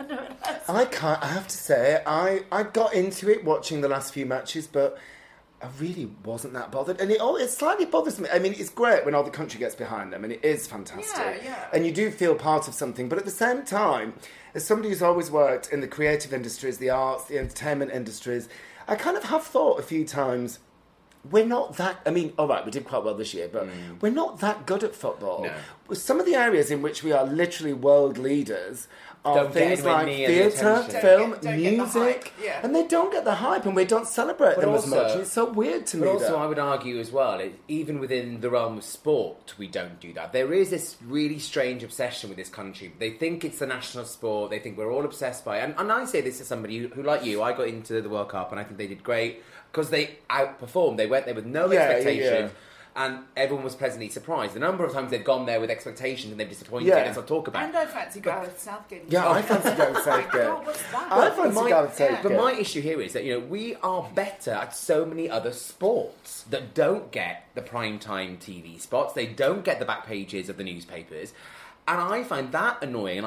I have to say, I got into it watching the last few matches, but I really wasn't that bothered. And it slightly bothers me. I mean, it's great when all the country gets behind them, and it is fantastic. Yeah. And you do feel part of something. But at the same time, as somebody who's always worked in the creative industries, the arts, the entertainment industries, I kind of have thought a few times, we're not that... I mean, all right, we did quite well this year, but we're not that good at football. No. Some of the areas in which we are literally world leaders are things like theatre, the film, don't music, and they don't get the hype, and we don't celebrate them as much. It's so weird to me. But also, I would argue as well, even within the realm of sport, we don't do that. There is this really strange obsession with this country. They think it's the national sport. They think we're all obsessed by it. And I say this as somebody who, like you, I got into the World Cup, and I think they did great because they outperformed. They went there with no expectations. And everyone was pleasantly surprised. The number of times they've gone there with expectations and they've disappointed, let's not talk about. And I fancy Gareth Southgate. Yeah, I fancy Gareth Southgate. What's that? I fancy Gareth Southgate. But my issue here is that, we are better at so many other sports that don't get the primetime TV spots. They don't get the back pages of the newspapers. And I find that annoying, and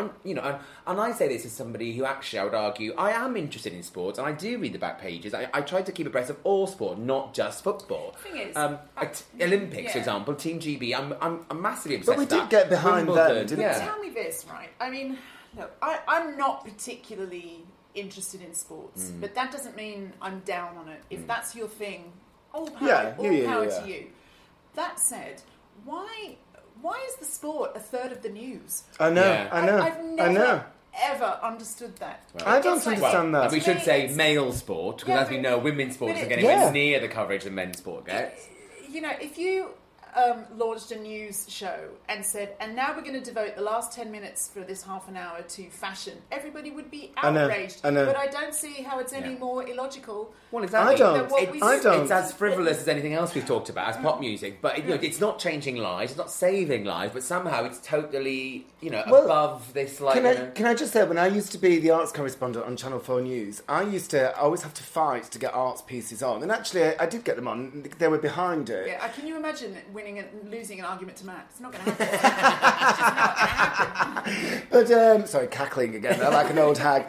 I say this as somebody who actually, I would argue, I am interested in sports, and I do read the back pages. I try to keep abreast of all sport, not just football. The thing is, Olympics, for example, Team GB, I'm massively obsessed with that. But we did get behind them, didn't we? Tell me this, right? I mean, look, I'm not particularly interested in sports, but that doesn't mean I'm down on it. If that's your thing, all power to you. That said, why is the sport a third of the news? I know. I've never ever understood that. Well, I don't understand that. And we should say male sport, because as we know, women's sports are getting near the coverage that men's sport gets. If you launched a news show and said, and now we're going to devote the last 10 minutes for this half an hour to fashion, everybody would be outraged. I know. But I don't see how it's any more illogical. Well, exactly. I don't. It's as frivolous as anything else we've talked about, as pop music. But it's not changing lives, it's not saving lives, but somehow it's totally, above this, Can I just say, when I used to be the arts correspondent on Channel 4 News, I used to always have to fight to get arts pieces on. And actually, I did get them on. They were behind it. Yeah, can you imagine winning and losing an argument to Matt? It's not going to happen. It's just not going to happen. But, sorry, cackling again, like an old hag.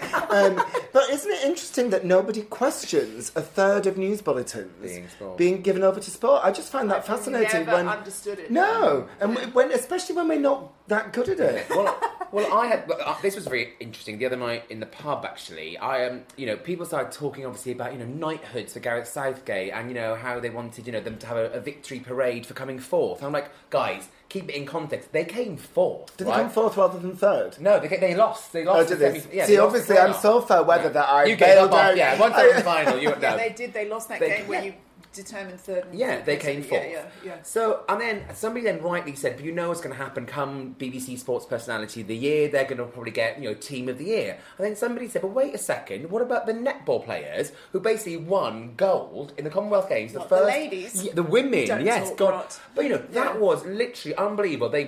But isn't it interesting that nobody questions a third of news bulletins being given over to sport? I just find that fascinating. Never understood it. No, and especially when we're not that good at it. Well, I had. This was very interesting. The other night in the pub, actually, people started talking obviously about knighthoods for Gareth Southgate, and how they wanted them to have a victory parade for coming fourth. And I'm like, guys, keep it in context. They came fourth. Did they come fourth rather than third? No, they lost. They lost. Oh, did they? See, obviously, I'm so fair weather that I you bailed out. Yeah, once they were in the final, they did. They lost that game where you determined third. And they came fourth. Yeah. So, and then somebody then rightly said, but what's going to happen come BBC Sports Personality of the Year? They're going to probably get, Team of the Year. And then somebody said, but wait a second, what about the netball players who basically won gold in the Commonwealth Games? The ladies? The women, yes. God. But, that was literally unbelievable. They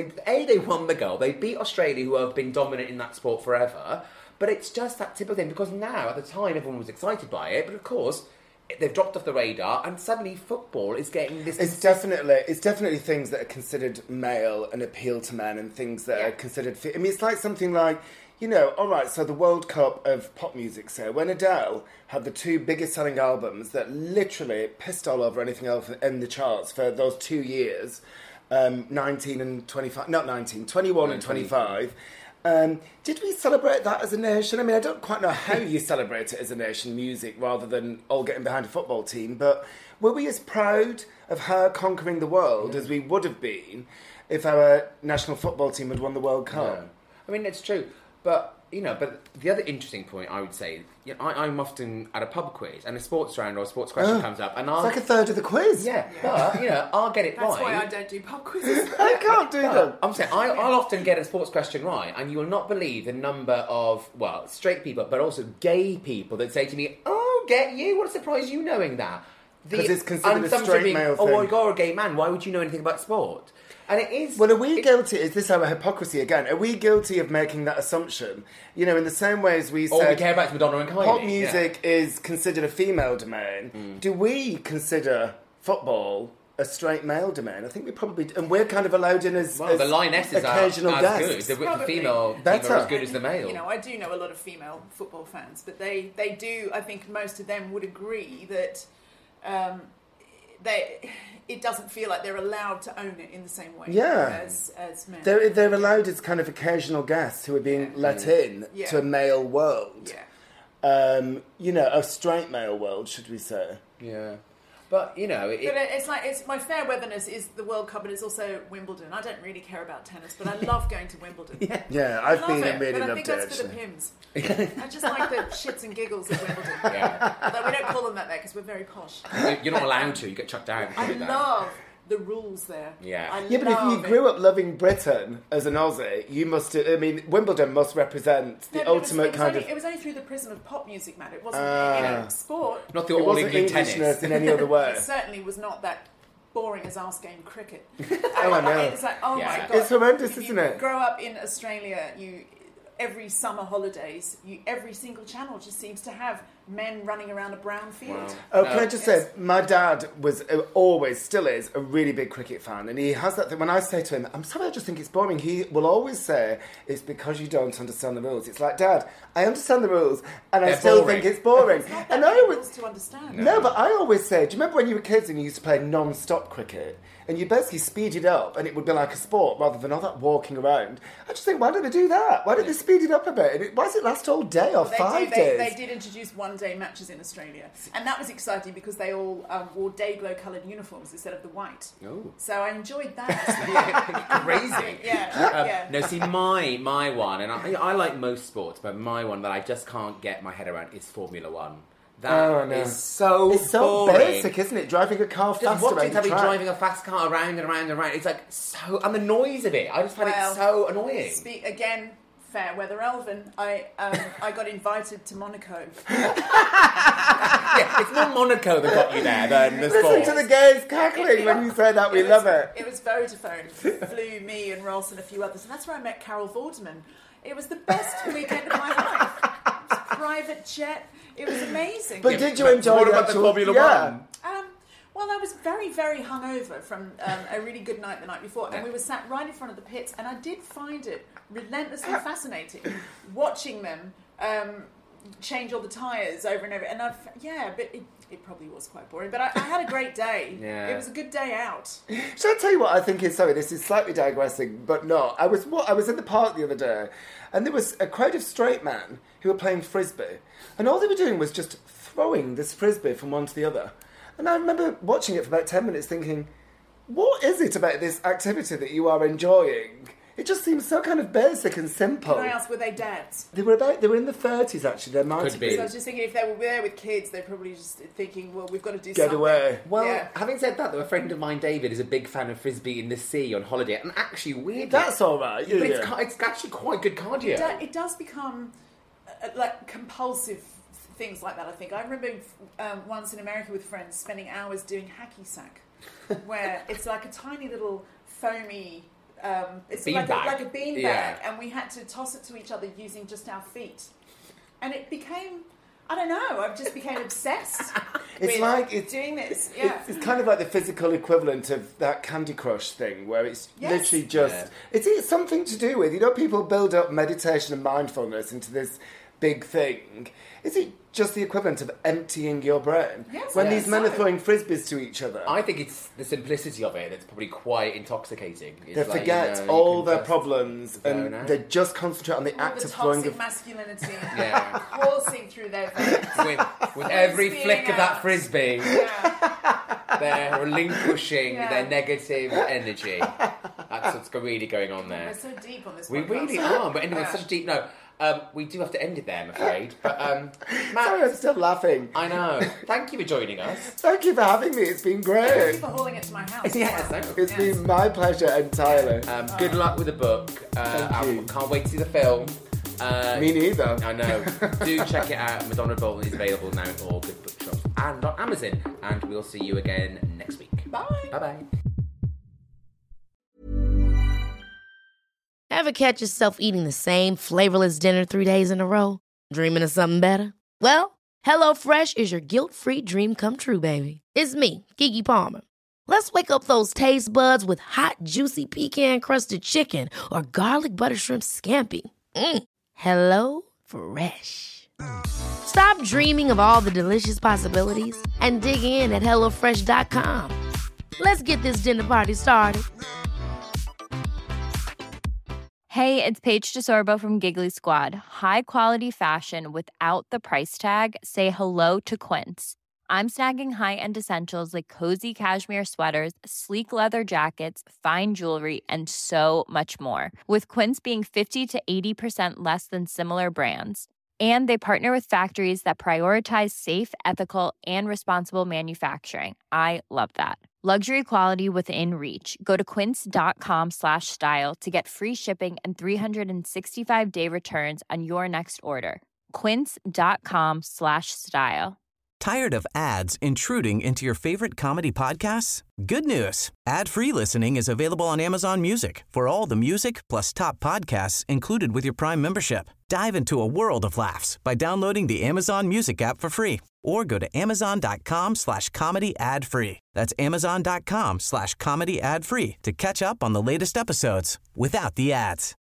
won the gold. They beat Australia, who have been dominant in that sport forever. But it's just that typical thing, because now, at the time, everyone was excited by it, but of course, they've dropped off the radar, and suddenly football is getting this. It's definitely things that are considered male and appeal to men, and things that are considered. I mean, it's like something like, you know, all right. So the World Cup of pop music. So when Adele had the 2 biggest selling albums that literally pissed all over anything else in the charts for those 2 years, 19 and 25, not 19, 21 and 25. Did we celebrate that as a nation? I mean, I don't quite know how you celebrate it as a nation, music, rather than all getting behind a football team, but were we as proud of her conquering the world as we would have been if our national football team had won the World Cup? No. I mean, it's true. But, you know, but the other interesting point, I would say, you know, I'm often at a pub quiz and a sports round or a sports question comes up, and it's like a third of the quiz. Yeah, but, you know, I'll get it right. That's why I don't do pub quizzes. I can't do them. I'm saying, I'll often get a sports question right, and you will not believe the number of, well, straight people, but also gay people that say to me, oh, get you? What a surprise you knowing that. Because it's considered a straight male thing. Oh, you're a gay man, why would you know anything about sport? And it is... Well, are we guilty... Is this our hypocrisy again? Are we guilty of making that assumption? You know, in the same way as we said... All we care about is Madonna and Kylie. Pop music is considered a female domain. Do we consider football a straight male domain? I think we probably... And we're kind of allowed in as the lionesses occasional are guests. Good. The female are as good as the male. You know, I do know a lot of female football fans, but they do... I think most of them would agree that... it doesn't feel like they're allowed to own it in the same way as men. They're allowed as kind of occasional guests who are being let in to a male world. Yeah. You know, a straight male world, should we say. Yeah. But, you know... It's my fair weatherness is the World Cup, and it's also Wimbledon. I don't really care about tennis, but I love going to Wimbledon. Yeah, I've been and really but loved it. I think that's for the Pims. I just like the shits and giggles of Wimbledon. Yeah. Although we don't call them that there because we're very posh. You're not allowed to. You get chucked out. I love the rules there. Yeah. But if you grew up loving Britain as an Aussie, you must... I mean, Wimbledon must represent the ultimate kind of... It was only through the prism of pop music, Matt. It wasn't, sport. Not the all-England tennis. in any other way. It certainly was not that boring as arse game cricket. Oh, I know. It's like, my God. It's horrendous, isn't it? Grow up in Australia, every summer holidays, every single channel just seems to have men running around a brown field. Wow. Oh, can I just say, my dad was always, still is, a really big cricket fan, and he has that thing. When I say to him, I'm sorry, I just think it's boring, he will always say, it's because you don't understand the rules. It's like, Dad, I understand the rules, and I still think it's boring. It's not and that I always rules to understand. No, but I always say, do you remember when you were kids and you used to play non-stop cricket? And you basically speed it up, and it would be like a sport rather than all that walking around. I just think, why don't they do that? Why don't they speed it up a bit? And why does it last all day or 5 days? They did introduce one-day matches in Australia, and that was exciting because they all wore day-glow-coloured uniforms instead of the white. Oh. So I enjoyed that. Crazy. Yeah. No, see, my one, and I like most sports, but my one that I just can't get my head around is Formula One. That is so It's so boring. basic, isn't it? Driving a car Just faster watching around the somebody track. driving a fast car around and around and around. It's like so... And the noise of it. I just find it so annoying. Again, fair weather elven. I got invited to Monaco. Yeah, it's more Monaco that got you there than the Listen sport. to the gays cackling when you say that. We love it. It was Vodafone. Flew me and Ross and a few others. And that's where I met Carol Vorderman. It was the best weekend of my life. It was a private jet. It was amazing. But did you enjoy what the about actual... the Formula One? Well, I was very, very hungover from a really good night the night before, and we were sat right in front of the pits, and I did find it relentlessly fascinating watching them change all the tyres over and over. And but it probably was quite boring, but I had a great day. Yeah. It was a good day out. Shall I tell you what I think is... Sorry, this is slightly digressing, but not. I was in the park the other day, and there was a crowd of straight men who were playing frisbee, and all they were doing was just throwing this frisbee from one to the other. And I remember watching it for about 10 minutes thinking, what is it about this activity that you are enjoying? It just seems so kind of basic and simple. Can I ask, were they dads? They were in the 30s, actually. They might have been. So I was just thinking, if they were there with kids, they're probably just thinking, well, we've got to do Get something. away. Well, having said that, though, a friend of mine, David, is a big fan of frisbee in the sea on holiday, and actually, weirdly... That's all right. But it's actually quite good cardio. It does become, like, compulsive things like that, I think. I remember once in America with friends spending hours doing hacky sack, where it's like a tiny little foamy... it's like a beanbag, and we had to toss it to each other using just our feet. And it became... I don't know. I've just became obsessed. It's doing this. Yeah. It's kind of like the physical equivalent of that Candy Crush thing, where it's literally just it's something to do with, people build up meditation and mindfulness into this big thing. Is it just the equivalent of emptying your brain? Yes, when these men are throwing frisbees to each other. I think it's the simplicity of it that's probably quite intoxicating. They forget all their problems and they just concentrate on the act of throwing toxic masculinity coursing through their veins. With every flick of that frisbee, they're relinquishing their negative energy. That's what's really going on there. We're so deep on this podcast. We really are, but anyway, such a deep... No, we do have to end it there, I'm afraid. But, Matt... Sorry, I'm still laughing. I know. Thank you for joining us. Thank you for having me. It's been great. Thank you for hauling it to my house. It's been my pleasure entirely. Good luck with the book. Thank you. Can't wait to see the film. Me neither. I know. Do check it out. Madonna Bolton is available now at all good bookshops and on Amazon. And we'll see you again next week. Bye. Bye-bye. Ever catch yourself eating the same flavorless dinner 3 days in a row? Dreaming of something better? Well, HelloFresh is your guilt-free dream come true, baby. It's me, Keke Palmer. Let's wake up those taste buds with hot, juicy pecan-crusted chicken or garlic butter shrimp scampi. Hello Fresh. Stop dreaming of all the delicious possibilities and dig in at HelloFresh.com. Let's get this dinner party started. Hey, it's Paige DeSorbo from Giggly Squad. High quality fashion without the price tag. Say hello to Quince. I'm snagging high-end essentials like cozy cashmere sweaters, sleek leather jackets, fine jewelry, and so much more. With Quince being 50 to 80% less than similar brands. And they partner with factories that prioritize safe, ethical, and responsible manufacturing. I love that. Luxury quality within reach. Go to quince.com/style to get free shipping and 365-day returns on your next order. Quince.com/style. Tired of ads intruding into your favorite comedy podcasts? Good news. Ad-free listening is available on Amazon Music for all the music plus top podcasts included with your Prime membership. Dive into a world of laughs by downloading the Amazon Music app for free or go to amazon.com/comedy ad-free. That's amazon.com/comedy ad-free to catch up on the latest episodes without the ads.